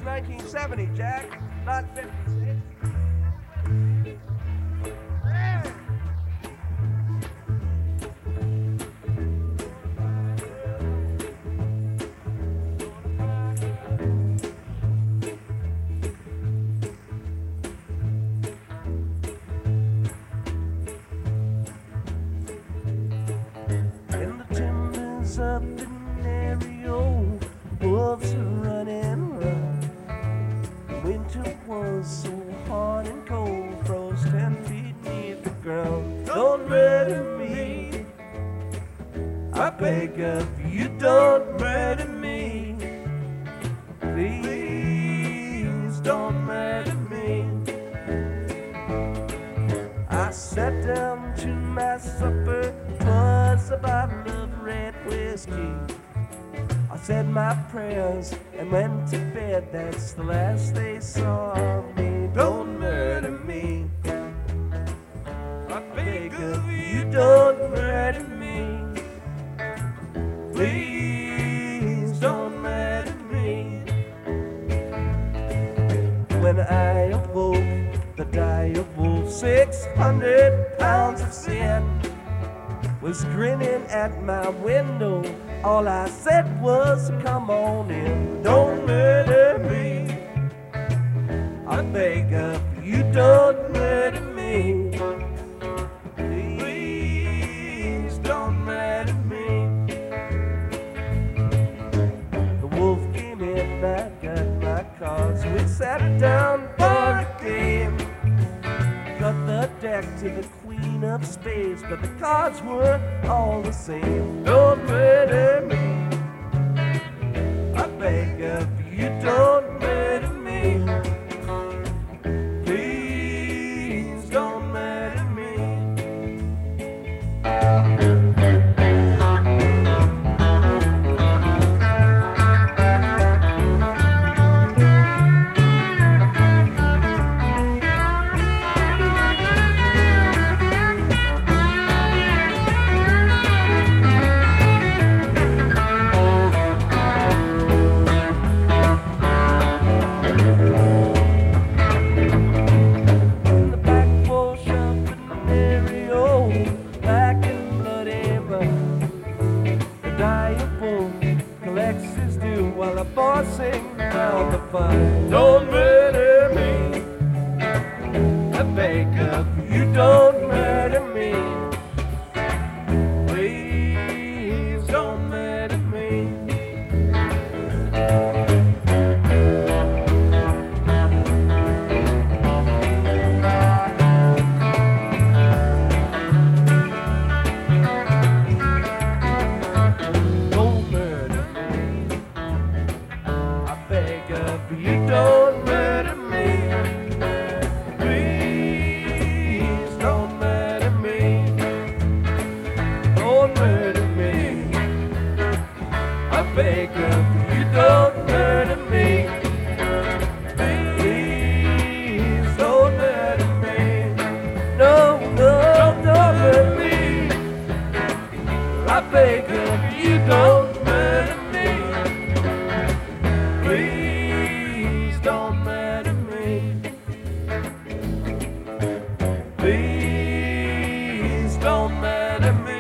1970, Jack, not 56. In the timbers of the Nario, wolves are running round. Winter was so hard and cold, froze 10 feet beneath the ground. Don't murder me, I beg of you, don't murder me. Please don't murder me. I sat down to my supper, 'twas a bottle of red whiskey. I said my prayers and went to bed, that's the last they saw of me. Don't murder me, I beg of you, don't murder me. Please don't murder me. When I awoke, the dire wolf, 600 pounds of sin, was grinning at my window. All I said was, come on in, don't murder me. I beg of you, don't murder me. Please don't murder me. The wolf came in, I got my cards. We sat down for a game. Cut the deck to the queen of spades, but the cards were all the same. Don't murder me, I beg of you, don't murder me. Please don't murder me. Don't murder me, I beg of you, don't murder me. Please don't murder me. Don't murder me, I beg of you, don't murder me. Please don't murder me. Don't murder me, I beg of you, don't murder me. Please don't murder me. No, no, don't murder me. I beg of you, don't murder me. Please don't murder me. Please don't murder me.